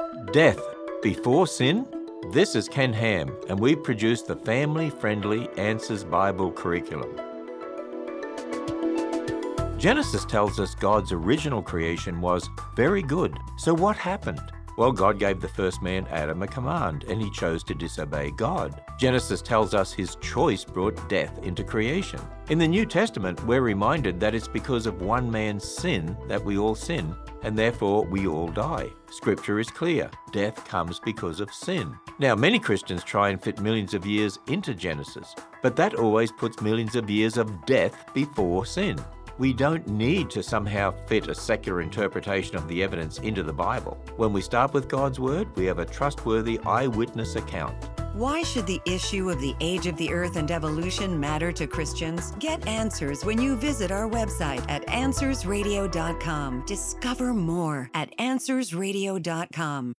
Death before sin? This is Ken Ham, and we produce the family-friendly Answers Bible curriculum. Genesis tells us God's original creation was very good. So what happened? Well, God gave the first man, Adam, a command, and he chose to disobey God. Genesis tells us his choice brought death into creation. In the New Testament, we're reminded that it's because of one man's sin that we all sin, and therefore we all die. Scripture is clear. Death comes because of sin. Now, many Christians try and fit millions of years into Genesis, but that always puts millions of years of death before sin. We don't need to somehow fit a secular interpretation of the evidence into the Bible. When we start with God's Word, we have a trustworthy eyewitness account. Why should the issue of the age of the earth and evolution matter to Christians? Get answers when you visit our website at AnswersRadio.com. Discover more at AnswersRadio.com.